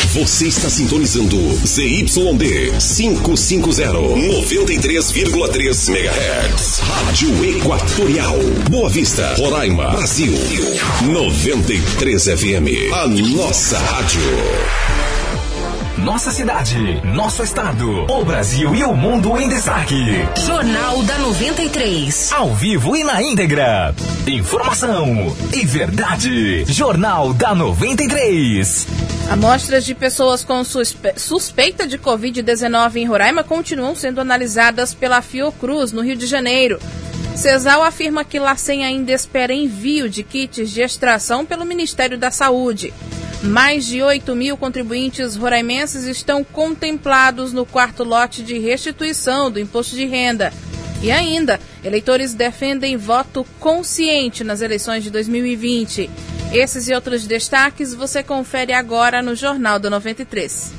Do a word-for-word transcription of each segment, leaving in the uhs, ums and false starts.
Você está sintonizando Z Y D quinhentos e cinquenta, noventa e três vírgula três megahertz. Rádio Equatorial. Boa Vista, Roraima, Brasil. noventa e três F M. A nossa rádio. Nossa cidade, nosso estado, o Brasil e o mundo em destaque. Jornal da noventa e três. Ao vivo e na íntegra. Informação e verdade. Jornal da noventa e três. Amostras de pessoas com suspe- suspeita de covid dezenove em Roraima continuam sendo analisadas pela Fiocruz, no Rio de Janeiro. Cesal afirma que LACEN ainda espera envio de kits de extração pelo Ministério da Saúde. Mais de oito mil contribuintes roraimenses estão contemplados no quarto lote de restituição do imposto de renda. E ainda, eleitores defendem voto consciente nas eleições de dois mil e vinte. Esses e outros destaques você confere agora no Jornal da noventa e três.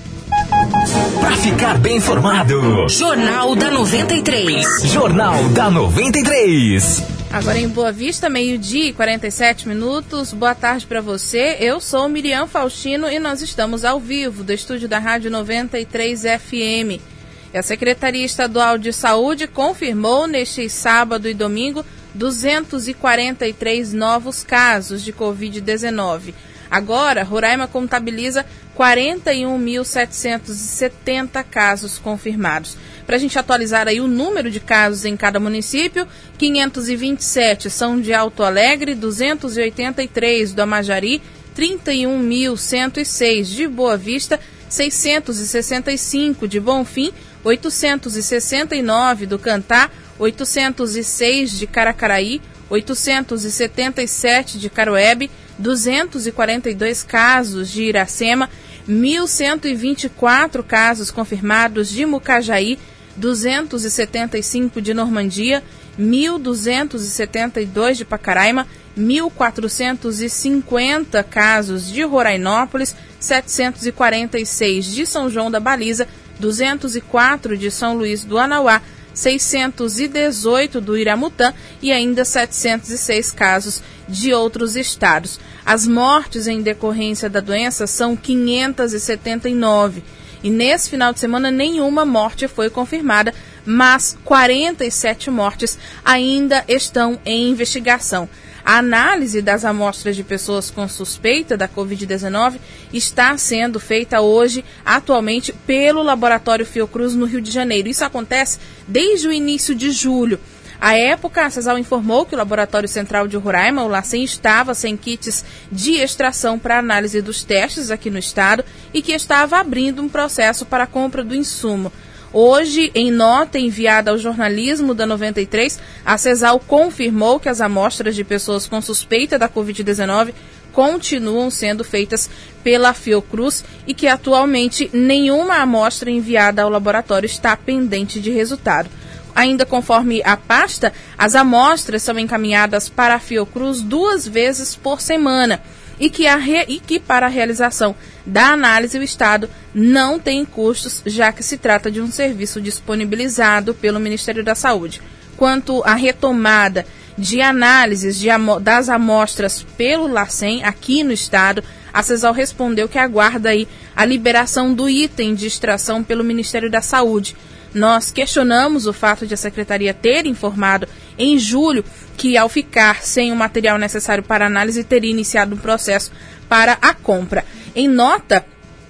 Para ficar bem informado, Jornal da noventa e três. Jornal da noventa e três. Agora em Boa Vista, meio-dia e quarenta e sete minutos. Boa tarde para você. Eu sou Miriam Faustino e nós estamos ao vivo do estúdio da Rádio noventa e três F M. E a Secretaria Estadual de Saúde confirmou neste sábado e domingo duzentos e quarenta e três novos casos de covid dezenove. Agora, Roraima contabiliza quarenta e um mil setecentos e setenta casos confirmados. Para a gente atualizar aí o número de casos em cada município, quinhentos e vinte e sete são de Alto Alegre, duzentos e oitenta e três do Amajari, trinta e um mil cento e seis de Boa Vista, seiscentos e sessenta e cinco de Bonfim, oitocentos e sessenta e nove do Cantá, oitocentos e seis de Caracaraí, oitocentos e setenta e sete de Caruebe, duzentos e quarenta e dois casos de Iracema, mil cento e vinte e quatro casos confirmados de Mucajaí, duzentos e setenta e cinco de Normandia, mil duzentos e setenta e dois de Pacaraima, mil quatrocentos e cinquenta casos de Rorainópolis, setecentos e quarenta e seis de São João da Baliza, duzentos e quatro de São Luís do Anauá, seiscentos e dezoito do Iramutã e ainda setecentos e seis casos de outros estados. As mortes em decorrência da doença são quinhentos e setenta e nove. E nesse final de semana nenhuma morte foi confirmada, mas quarenta e sete mortes ainda estão em investigação. A análise das amostras de pessoas com suspeita da covid dezenove está sendo feita hoje, atualmente, pelo Laboratório Fiocruz no Rio de Janeiro. Isso acontece desde o início de julho. À época, a Cesal informou que o Laboratório Central de Roraima, o LACEN, estava sem kits de extração para análise dos testes aqui no estado e que estava abrindo um processo para a compra do insumo. Hoje, em nota enviada ao jornalismo da noventa e três, a Cesal confirmou que as amostras de pessoas com suspeita da covid dezenove continuam sendo feitas pela Fiocruz e que atualmente nenhuma amostra enviada ao laboratório está pendente de resultado. Ainda conforme a pasta, as amostras são encaminhadas para a Fiocruz duas vezes por semana e que, a re... e que para a realização da análise o Estado não tem custos, já que se trata de um serviço disponibilizado pelo Ministério da Saúde. Quanto à retomada de análises de amo... das amostras pelo LACEN aqui no Estado, a Cesal respondeu que aguarda aí a liberação do item de extração pelo Ministério da Saúde. Nós questionamos o fato de a Secretaria ter informado em julho que, ao ficar sem o material necessário para análise, teria iniciado um processo para a compra. Em nota,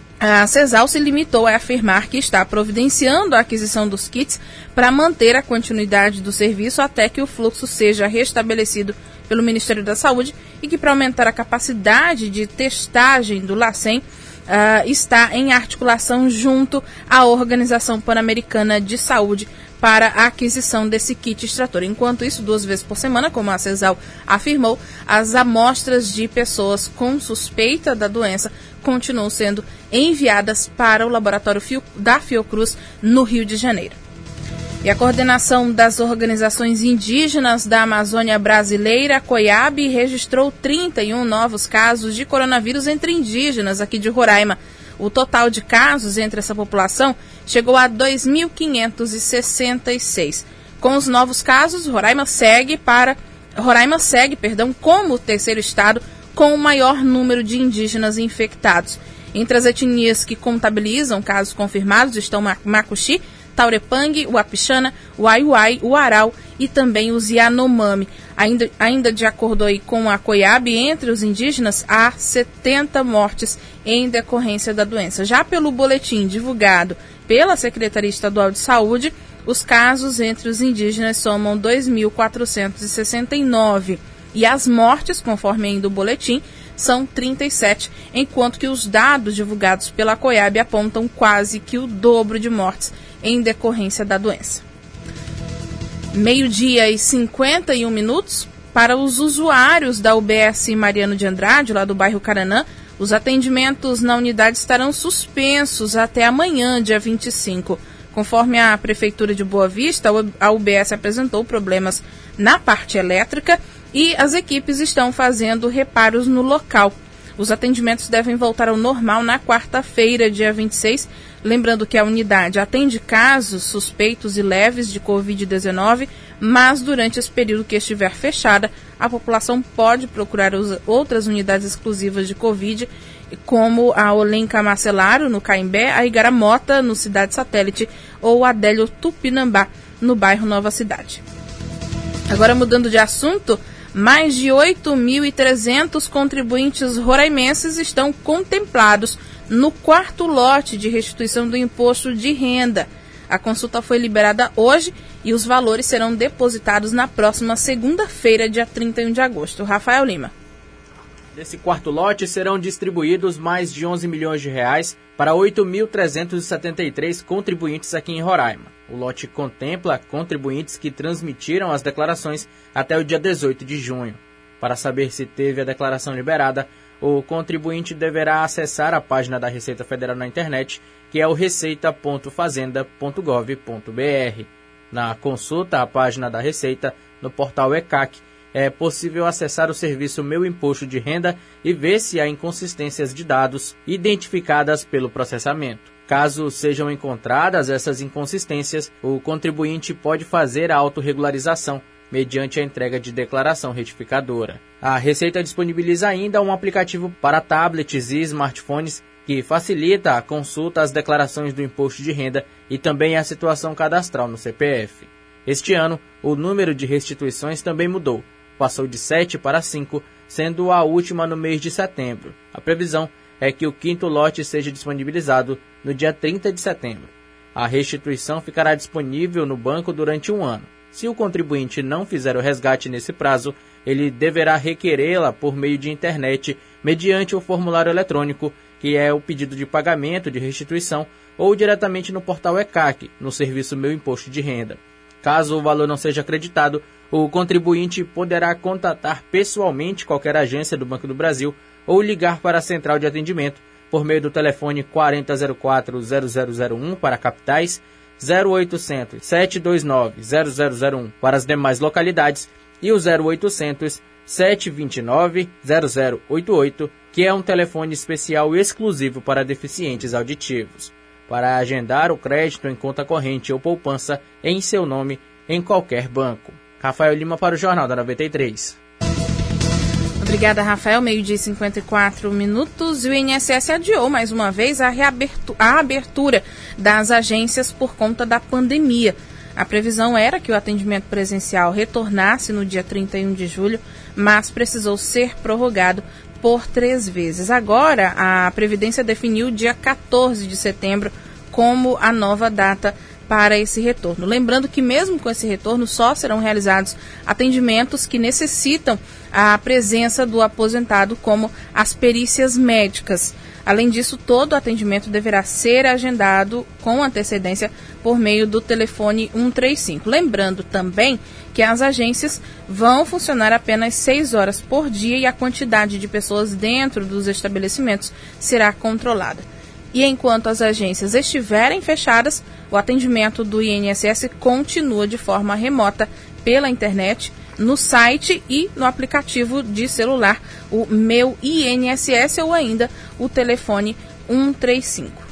a Cesal se limitou a afirmar que está providenciando a aquisição dos kits para manter a continuidade do serviço até que o fluxo seja restabelecido pelo Ministério da Saúde e que, para aumentar a capacidade de testagem do LACEN, Uh, está em articulação junto à Organização Pan-Americana de Saúde para a aquisição desse kit extrator. Enquanto isso, duas vezes por semana, como a Cesal afirmou, as amostras de pessoas com suspeita da doença continuam sendo enviadas para o laboratório Fio, da Fiocruz no Rio de Janeiro. E a coordenação das organizações indígenas da Amazônia Brasileira, COIAB, registrou trinta e um novos casos de coronavírus entre indígenas aqui de Roraima. O total de casos entre essa população chegou a dois mil quinhentos e sessenta e seis. Com os novos casos, Roraima segue para Roraima segue, perdão, como o terceiro estado com o maior número de indígenas infectados. Entre as etnias que contabilizam casos confirmados estão Macuxi, Taurepang, o Apixana, o Aiuai, o Arau e também os Yanomami. Ainda, ainda de acordo aí com a COIAB, entre os indígenas há setenta mortes em decorrência da doença. Já pelo boletim divulgado pela Secretaria Estadual de Saúde, os casos entre os indígenas somam dois mil quatrocentos e sessenta e nove e as mortes, conforme ainda o boletim, são trinta e sete, enquanto que os dados divulgados pela COIAB apontam quase que o dobro de mortes em decorrência da doença. Meio-dia e cinquenta e um minutos. Para os usuários da U B S Mariano de Andrade, lá do bairro Caranã, os atendimentos na unidade estarão suspensos até amanhã, dia vinte e cinco. Conforme a Prefeitura de Boa Vista, a U B S apresentou problemas na parte elétrica e as equipes estão fazendo reparos no local. Os atendimentos devem voltar ao normal na quarta-feira, dia vinte e seis. Lembrando que a unidade atende casos suspeitos e leves de covid dezenove, mas durante esse período que estiver fechada, a população pode procurar outras unidades exclusivas de Covid, como a Olenca Marcelaro, no Caimbé, a Igaramota, no Cidade Satélite, ou a Adélio Tupinambá, no bairro Nova Cidade. Agora, mudando de assunto, mais de oito mil e trezentos contribuintes roraimenses estão contemplados no quarto lote de restituição do imposto de renda. A consulta foi liberada hoje e os valores serão depositados na próxima segunda-feira, dia trinta e um de agosto. Rafael Lima. Desse quarto lote serão distribuídos mais de onze milhões de reais para oito mil trezentos e setenta e três contribuintes aqui em Roraima. O lote contempla contribuintes que transmitiram as declarações até o dia dezoito de junho. Para saber se teve a declaração liberada, o contribuinte deverá acessar a página da Receita Federal na internet, que é o receita ponto fazenda ponto gov ponto br. Na consulta à página da Receita, no portal E C A C, é possível acessar o serviço Meu Imposto de Renda e ver se há inconsistências de dados identificadas pelo processamento. Caso sejam encontradas essas inconsistências, o contribuinte pode fazer a autorregularização mediante a entrega de declaração retificadora. A Receita disponibiliza ainda um aplicativo para tablets e smartphones que facilita a consulta às declarações do imposto de renda e também a situação cadastral no C P F. Este ano, o número de restituições também mudou, passou de sete para cinco, sendo a última no mês de setembro. A previsão é que o quinto lote seja disponibilizado no dia trinta de setembro. A restituição ficará disponível no banco durante um ano. Se o contribuinte não fizer o resgate nesse prazo, ele deverá requerê-la por meio de internet, mediante o formulário eletrônico, que é o pedido de pagamento de restituição, ou diretamente no portal E C A C, no serviço Meu Imposto de Renda. Caso o valor não seja acreditado, o contribuinte poderá contatar pessoalmente qualquer agência do Banco do Brasil ou ligar para a central de atendimento por meio do telefone quatro zero zero quatro, zero zero zero um para capitais, zero oitocentos, sete dois nove, zero zero zero um para as demais localidades e o zero oitocentos, sete dois nove, zero zero oito oito, que é um telefone especial exclusivo para deficientes auditivos, para agendar o crédito em conta corrente ou poupança em seu nome em qualquer banco. Rafael Lima para o Jornal da noventa e três. Obrigada, Rafael. Meio-dia e cinquenta e quatro minutos. E o I N S S adiou mais uma vez a, reabertura, a abertura das agências por conta da pandemia. A previsão era que o atendimento presencial retornasse no dia trinta e um de julho, mas precisou ser prorrogado por três vezes. Agora, a Previdência definiu o dia quatorze de setembro como a nova data para esse retorno. Lembrando que mesmo com esse retorno só serão realizados atendimentos que necessitam a presença do aposentado, como as perícias médicas. Além disso, todo atendimento deverá ser agendado com antecedência por meio do telefone cento e trinta e cinco. Lembrando também que as agências vão funcionar apenas seis horas por dia e a quantidade de pessoas dentro dos estabelecimentos será controlada. E enquanto as agências estiverem fechadas, o atendimento do I N S S continua de forma remota pela internet, no site e no aplicativo de celular, o Meu I N S S ou ainda o telefone cento e trinta e cinco.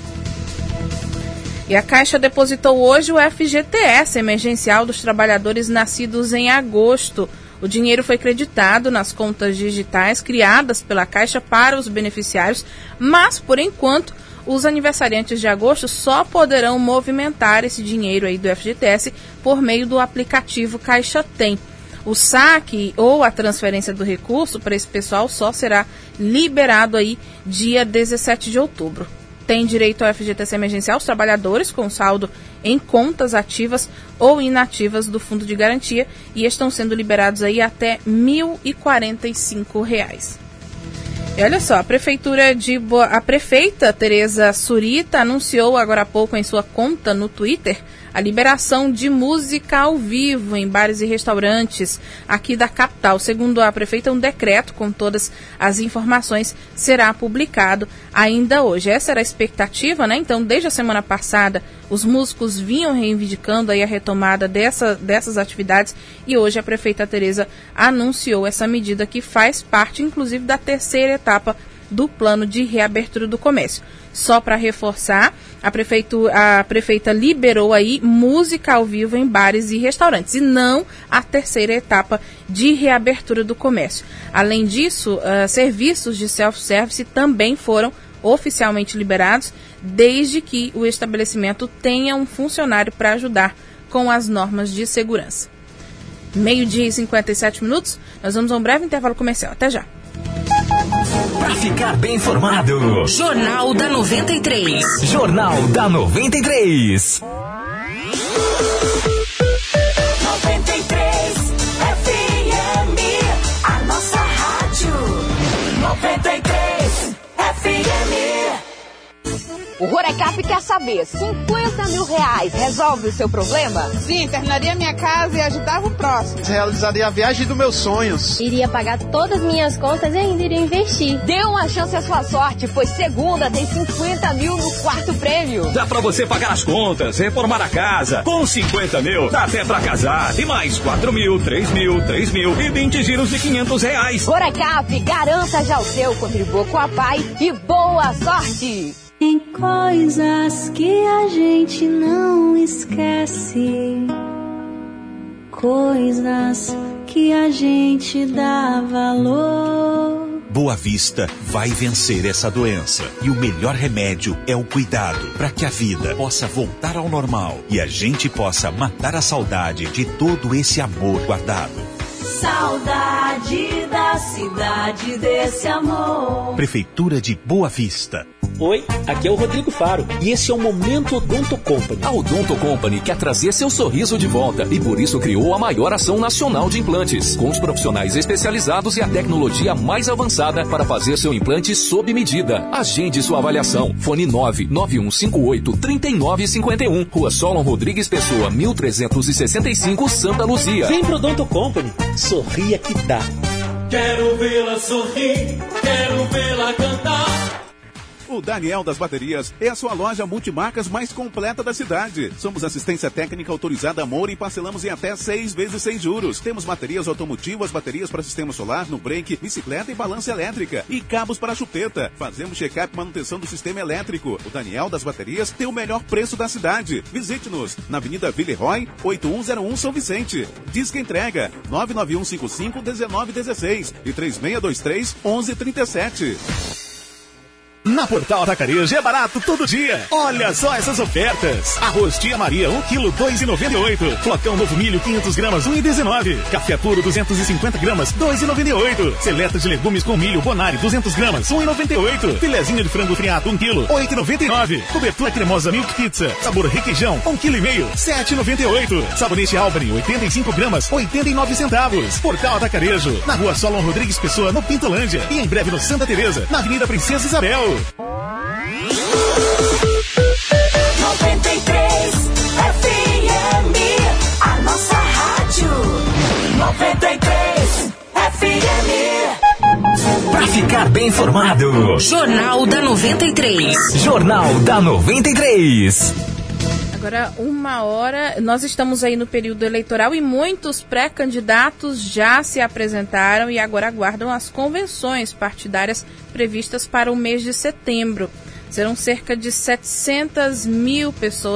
E a Caixa depositou hoje o F G T S emergencial dos trabalhadores nascidos em agosto. O dinheiro foi creditado nas contas digitais criadas pela Caixa para os beneficiários, mas, por enquanto, os aniversariantes de agosto só poderão movimentar esse dinheiro aí do F G T S por meio do aplicativo Caixa Tem. O saque ou a transferência do recurso para esse pessoal só será liberado aí dia dezessete de outubro. Tem direito ao F G T S emergencial os trabalhadores com saldo em contas ativas ou inativas do Fundo de Garantia e estão sendo liberados aí até mil e quarenta e cinco reais. E olha só, a prefeitura de Boa... a prefeita Tereza Surita anunciou agora há pouco em sua conta no Twitter a liberação de música ao vivo em bares e restaurantes aqui da capital. Segundo a prefeita, um decreto com todas as informações será publicado ainda hoje. Essa era a expectativa, né? Então, desde a semana passada, os músicos vinham reivindicando aí a retomada dessa, dessas atividades e hoje a prefeita Tereza anunciou essa medida que faz parte, inclusive, da terceira etapa do plano de reabertura do comércio. Só para reforçar, a, prefeitu, a prefeita liberou aí música ao vivo em bares e restaurantes, e não a terceira etapa de reabertura do comércio. Além disso, uh, serviços de self-service também foram oficialmente liberados, desde que o estabelecimento tenha um funcionário para ajudar com as normas de segurança. Meio-dia e cinquenta e sete minutos, nós vamos a um breve intervalo comercial. Até já! Para ficar bem informado, Jornal da noventa e três. Jornal da noventa e três. noventa e três F M, a nossa rádio. noventa e três F M. O Rorecap quer saber, cinquenta mil reais resolve o seu problema? Sim, terminaria minha casa e ajudava o próximo. Realizaria a viagem dos meus sonhos. Iria pagar todas as minhas contas e ainda iria investir. Dê uma chance à sua sorte, pois segunda tem cinquenta mil no quarto prêmio. Dá pra você pagar as contas, reformar a casa. Com cinquenta mil, dá até pra casar. E mais quatro mil, três mil, três mil e vinte giros de quinhentos reais. Rorecap, garanta já o seu, contribua com a Pai e boa sorte. Tem coisas que a gente não esquece, coisas que a gente dá valor. Boa Vista vai vencer essa doença e o melhor remédio é o cuidado, para que a vida possa voltar ao normal e a gente possa matar a saudade de todo esse amor guardado. Saudade da cidade desse amor. Prefeitura de Boa Vista. Oi, aqui é o Rodrigo Faro e esse é o Momento Odonto Company. A Odonto Company quer trazer seu sorriso de volta e por isso criou a maior ação nacional de implantes, com os profissionais especializados e a tecnologia mais avançada para fazer seu implante sob medida. Agende sua avaliação. Fone nove nove um cinco oito, três nove cinco um, Rua Solon Rodrigues Pessoa, mil trezentos e sessenta e cinco, Santa Luzia. Vem pro Odonto Company, sorria que dá. Quero vê-la sorrir, quero vê-la cantar. O Daniel das Baterias é a sua loja multimarcas mais completa da cidade. Somos assistência técnica autorizada Moura e parcelamos em até seis vezes sem juros. Temos baterias automotivas, baterias para sistema solar, no break, bicicleta e balança elétrica. E cabos para chupeta. Fazemos check-up e manutenção do sistema elétrico. O Daniel das Baterias tem o melhor preço da cidade. Visite-nos na Avenida Villeroy, oito um zero um, São Vicente. Disque entrega nove nove um cinco cinco, um nove um seis e três seis dois três, onze trinta e sete. Na Portal Atacarejo é barato todo dia. Olha só essas ofertas. Arroz Tia Maria, um quilo, dois reais e noventa e oito centavos. Flocão Novo Milho, quinhentos gramas, um real e dezenove centavos. Café puro, duzentos e cinquenta gramas, dois reais e noventa e oito centavos. Seleta de legumes com milho Bonari, duzentos gramas, um real e noventa e oito centavos. Filezinho de frango friato, um quilo, oito reais e noventa e nove centavos. Cobertura cremosa Milk Pizza, sabor requeijão, um quilo e meio, sete reais e noventa e oito centavos. Sabonete Albany, oitenta e cinco gramas, oitenta e nove centavos. Portal Atacarejo, na Rua Solon Rodrigues Pessoa, no Pintolândia. E em breve no Santa Teresa, na Avenida Princesa Isabel. noventa e três F M, a nossa rádio. noventa e três F M. Para ficar bem informado, Jornal da noventa e três. Jornal da noventa e três. Agora, uma hora, nós estamos aí no período eleitoral e muitos pré-candidatos já se apresentaram e agora aguardam as convenções partidárias previstas para o mês de setembro. Serão cerca de setecentas mil pessoas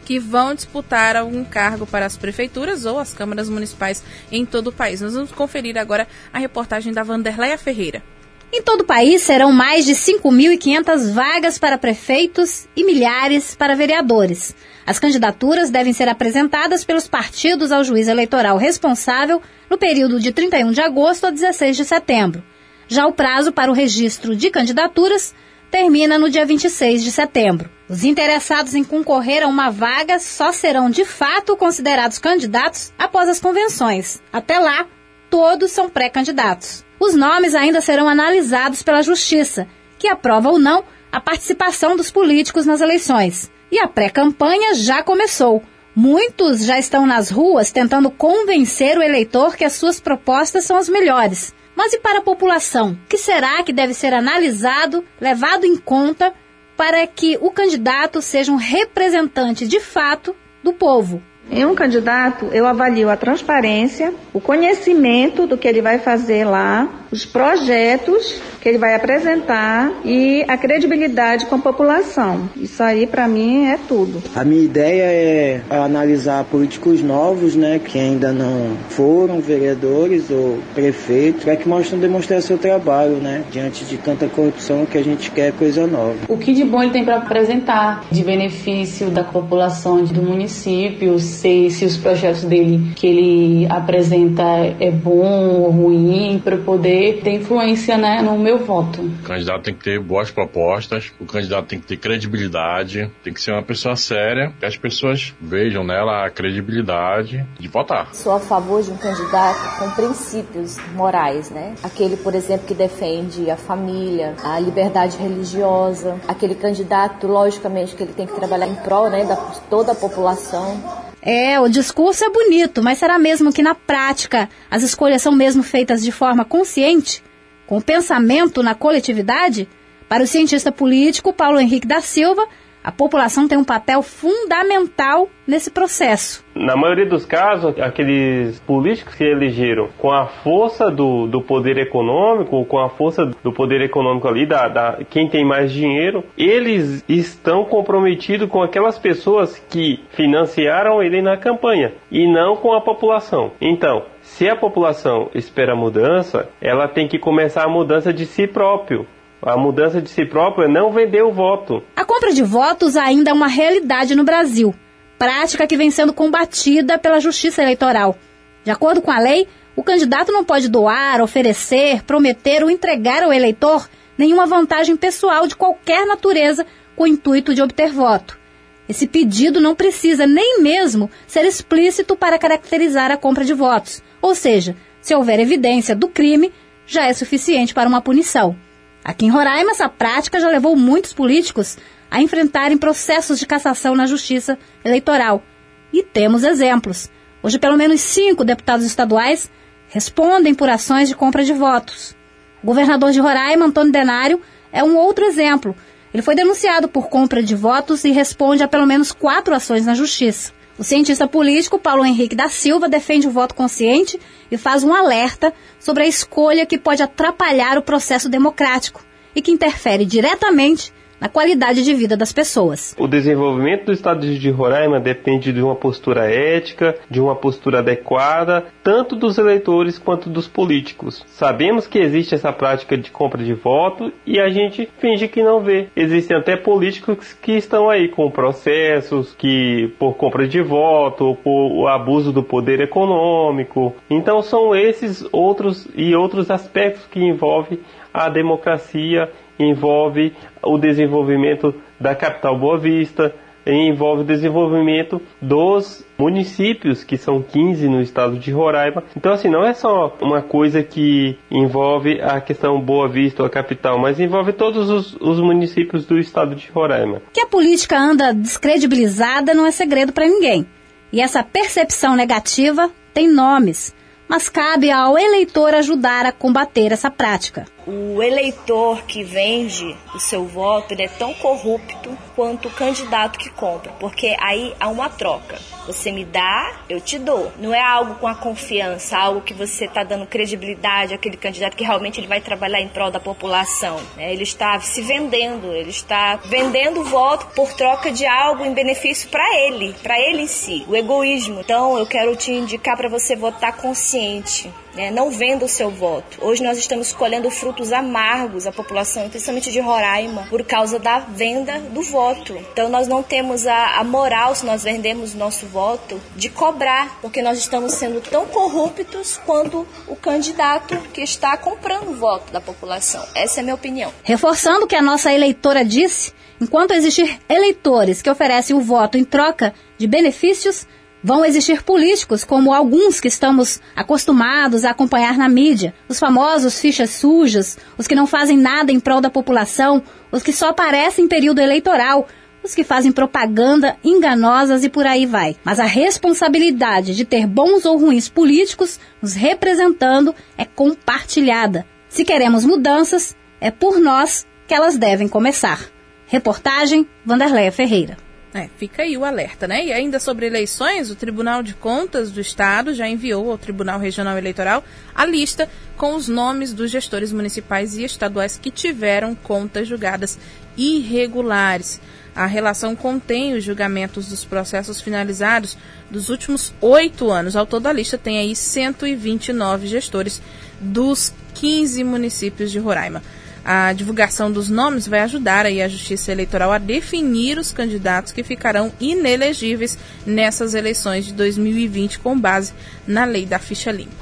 que vão disputar algum cargo para as prefeituras ou as câmaras municipais em todo o país. Nós vamos conferir agora a reportagem da Vanderleia Ferreira. Em todo o país serão mais de cinco mil e quinhentas vagas para prefeitos e milhares para vereadores. As candidaturas devem ser apresentadas pelos partidos ao juiz eleitoral responsável no período de trinta e um de agosto a dezesseis de setembro. Já o prazo para o registro de candidaturas termina no dia vinte e seis de setembro. Os interessados em concorrer a uma vaga só serão de fato considerados candidatos após as convenções. Até lá, todos são pré-candidatos. Os nomes ainda serão analisados pela Justiça, que aprova ou não a participação dos políticos nas eleições. E a pré-campanha já começou. Muitos já estão nas ruas tentando convencer o eleitor que as suas propostas são as melhores. Mas e para a população? O que será que deve ser analisado, levado em conta, para que o candidato seja um representante de fato do povo? Em um candidato, eu avalio a transparência, o conhecimento do que ele vai fazer lá, os projetos que ele vai apresentar e a credibilidade com a população. Isso aí, para mim, é tudo. A minha ideia é analisar políticos novos, né, que ainda não foram vereadores ou prefeitos, para que possam demonstrar seu trabalho, né, diante de tanta corrupção que a gente quer coisa nova. O que de bom ele tem para apresentar de benefício da população do município, se, se os projetos dele que ele apresenta é bom ou ruim, para poder ter influência, né, no meu voto. O candidato tem que ter boas propostas, o candidato tem que ter credibilidade, tem que ser uma pessoa séria, que as pessoas vejam nela a credibilidade de votar. Sou a favor de um candidato com princípios morais, né? Aquele, por exemplo, que defende a família, a liberdade religiosa, aquele candidato, logicamente, que ele tem que trabalhar em prol, né, da toda a população. É, o discurso é bonito, mas será mesmo que na prática as escolhas são mesmo feitas de forma consciente, com pensamento na coletividade? Para o cientista político Paulo Henrique da Silva, a população tem um papel fundamental nesse processo. Na maioria dos casos, aqueles políticos que elegeram com a força do, do poder econômico, com a força do poder econômico ali, da, da, quem tem mais dinheiro, eles estão comprometidos com aquelas pessoas que financiaram ele na campanha e não com a população. Então, se a população espera mudança, ela tem que começar a mudança de si próprio. A mudança de si próprio é não vender o voto. A compra de votos ainda é uma realidade no Brasil, prática que vem sendo combatida pela Justiça Eleitoral. De acordo com a lei, o candidato não pode doar, oferecer, prometer ou entregar ao eleitor nenhuma vantagem pessoal de qualquer natureza com o intuito de obter voto. Esse pedido não precisa nem mesmo ser explícito para caracterizar a compra de votos. Ou seja, se houver evidência do crime, já é suficiente para uma punição. Aqui em Roraima, essa prática já levou muitos políticos a enfrentarem processos de cassação na Justiça Eleitoral. E temos exemplos. Hoje, pelo menos cinco deputados estaduais respondem por ações de compra de votos. O governador de Roraima, Antônio Denário, é um outro exemplo. Ele foi denunciado por compra de votos e responde a pelo menos quatro ações na Justiça. O cientista político Paulo Henrique da Silva defende o voto consciente e faz um alerta sobre a escolha que pode atrapalhar o processo democrático e que interfere diretamente na qualidade de vida das pessoas. O desenvolvimento do estado de Roraima depende de uma postura ética, de uma postura adequada, tanto dos eleitores quanto dos políticos. Sabemos que existe essa prática de compra de voto e a gente finge que não vê. Existem até políticos que estão aí com processos que por compra de voto ou por o abuso do poder econômico. Então são esses outros e outros aspectos que envolvem a democracia, envolve o desenvolvimento da capital Boa Vista, envolve o desenvolvimento dos municípios, que são quinze no estado de Roraima. Então, assim, não é só uma coisa que envolve a questão Boa Vista ou a capital, mas envolve todos os, os municípios do estado de Roraima. Que a política anda descredibilizada não é segredo para ninguém. E essa percepção negativa tem nomes, mas cabe ao eleitor ajudar a combater essa prática. O eleitor que vende o seu voto, ele é tão corrupto quanto o candidato que compra, porque aí há uma troca. Você me dá, eu te dou. Não é algo com a confiança, algo que você está dando credibilidade àquele candidato que realmente ele vai trabalhar em prol da população. Né? Ele está se vendendo, ele está vendendo o voto por troca de algo em benefício para ele, para ele em si, o egoísmo. Então eu quero te indicar para você votar consciente. Né? Não venda o seu voto. Hoje nós estamos colhendo frutos amargos, a população, principalmente de Roraima, por causa da venda do voto. Então nós não temos a, a moral, se nós vendemos o nosso voto, de cobrar, porque nós estamos sendo tão corruptos quanto o candidato que está comprando o voto da população. Essa é a minha opinião. Reforçando o que a nossa eleitora disse, enquanto existir eleitores que oferecem o voto em troca de benefícios, vão existir políticos, como alguns que estamos acostumados a acompanhar na mídia, os famosos fichas sujas, os que não fazem nada em prol da população, os que só aparecem em período eleitoral, os que fazem propaganda enganosas e por aí vai. Mas a responsabilidade de ter bons ou ruins políticos nos representando é compartilhada. Se queremos mudanças, é por nós que elas devem começar. Reportagem, Vanderleia Ferreira. É, fica aí o alerta, né? E ainda sobre eleições, o Tribunal de Contas do Estado já enviou ao Tribunal Regional Eleitoral a lista com os nomes dos gestores municipais e estaduais que tiveram contas julgadas irregulares. A relação contém os julgamentos dos processos finalizados dos últimos oito anos. Ao todo, a lista tem aí cento e vinte e nove gestores dos quinze municípios de Roraima. A divulgação dos nomes vai ajudar aí a Justiça Eleitoral a definir os candidatos que ficarão inelegíveis nessas eleições de dois mil e vinte, com base na lei da ficha limpa.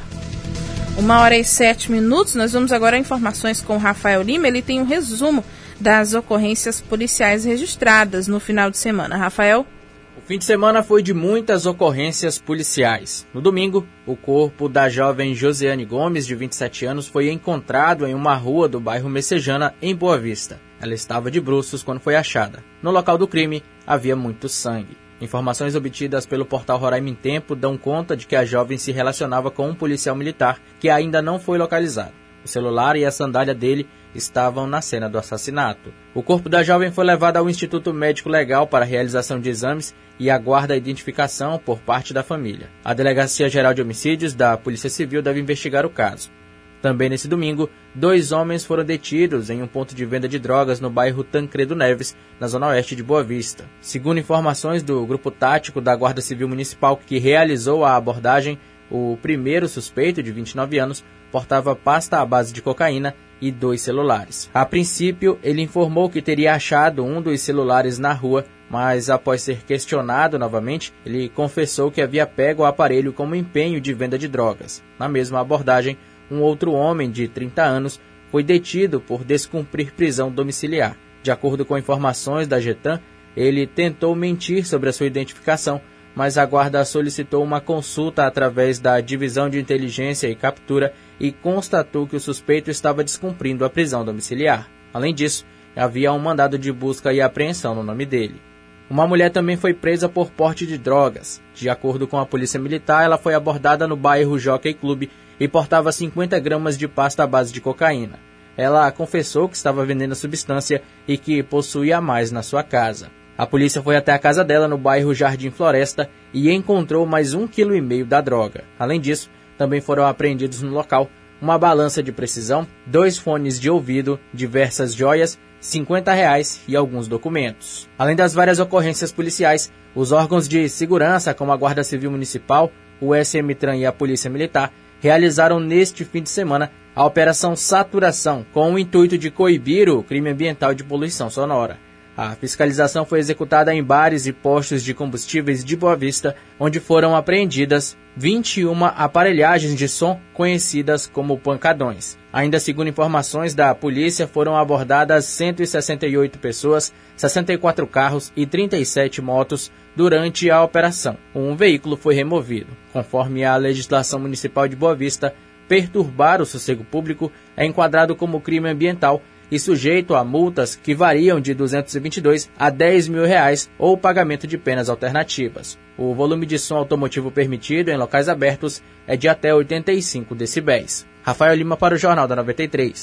Uma hora e sete minutos, nós vamos agora a informações com o Rafael Lima. Ele tem um resumo das ocorrências policiais registradas no final de semana. Rafael? O fim de semana foi de muitas ocorrências policiais. No domingo, o corpo da jovem Josiane Gomes, de vinte e sete anos, foi encontrado em uma rua do bairro Messejana, em Boa Vista. Ela estava de bruços quando foi achada. No local do crime, havia muito sangue. Informações obtidas pelo portal Roraima em Tempo dão conta de que a jovem se relacionava com um policial militar que ainda não foi localizado. O celular e a sandália dele estavam na cena do assassinato. O corpo da jovem foi levado ao Instituto Médico Legal para a realização de exames e aguarda a identificação por parte da família. A Delegacia Geral de Homicídios da Polícia Civil deve investigar o caso. Também nesse domingo, dois homens foram detidos em um ponto de venda de drogas no bairro Tancredo Neves, na zona oeste de Boa Vista. Segundo informações do Grupo Tático da Guarda Civil Municipal que realizou a abordagem, o primeiro suspeito, de vinte e nove anos, portava pasta à base de cocaína e dois celulares. A princípio, ele informou que teria achado um dos celulares na rua, mas após ser questionado novamente, ele confessou que havia pego o aparelho como empenho de venda de drogas. Na mesma abordagem, um outro homem de trinta anos foi detido por descumprir prisão domiciliar. De acordo com informações da Getan, ele tentou mentir sobre a sua identificação, mas a guarda solicitou uma consulta através da Divisão de Inteligência e Captura e constatou que o suspeito estava descumprindo a prisão domiciliar. Além disso, havia um mandado de busca e apreensão no nome dele. Uma mulher também foi presa por porte de drogas. De acordo com a Polícia Militar, ela foi abordada no bairro Jockey Club e portava cinquenta gramas de pasta à base de cocaína. Ela confessou que estava vendendo a substância e que possuía mais na sua casa. A polícia foi até a casa dela no bairro Jardim Floresta e encontrou mais um quilo e meio da droga. Além disso, também foram apreendidos no local uma balança de precisão, dois fones de ouvido, diversas joias, cinquenta reais e alguns documentos. Além das várias ocorrências policiais, os órgãos de segurança, como a Guarda Civil Municipal, o S M TRAN e a Polícia Militar, realizaram neste fim de semana a Operação Saturação, com o intuito de coibir o crime ambiental de poluição sonora. A fiscalização foi executada em bares e postos de combustíveis de Boa Vista, onde foram apreendidas vinte e uma aparelhagens de som conhecidas como pancadões. Ainda segundo informações da polícia, foram abordadas cento e sessenta e oito pessoas, sessenta e quatro carros e trinta e sete motos durante a operação. Um veículo foi removido. Conforme a legislação municipal de Boa Vista, perturbar o sossego público é enquadrado como crime ambiental e sujeito a multas que variam de duzentos e vinte e dois a dez mil reais ou pagamento de penas alternativas. O volume de som automotivo permitido em locais abertos é de até oitenta e cinco decibéis. Rafael Lima para o Jornal da noventa e três.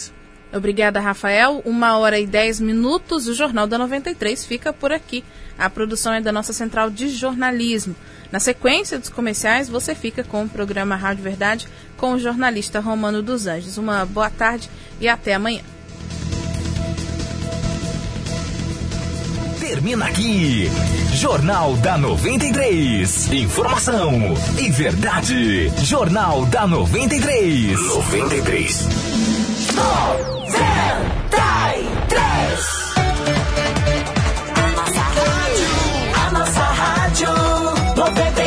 Obrigada, Rafael. Uma hora e dez minutos. O Jornal da noventa e três fica por aqui. A produção é da nossa central de jornalismo. Na sequência dos comerciais, você fica com o programa Rádio Verdade com o jornalista Romano dos Anjos. Uma boa tarde e até amanhã. Termina aqui, Jornal da noventa e três. Informação e verdade. Jornal da noventa e três. noventa e três. noventa e três. A nossa rádio, a nossa rádio, noventa e três.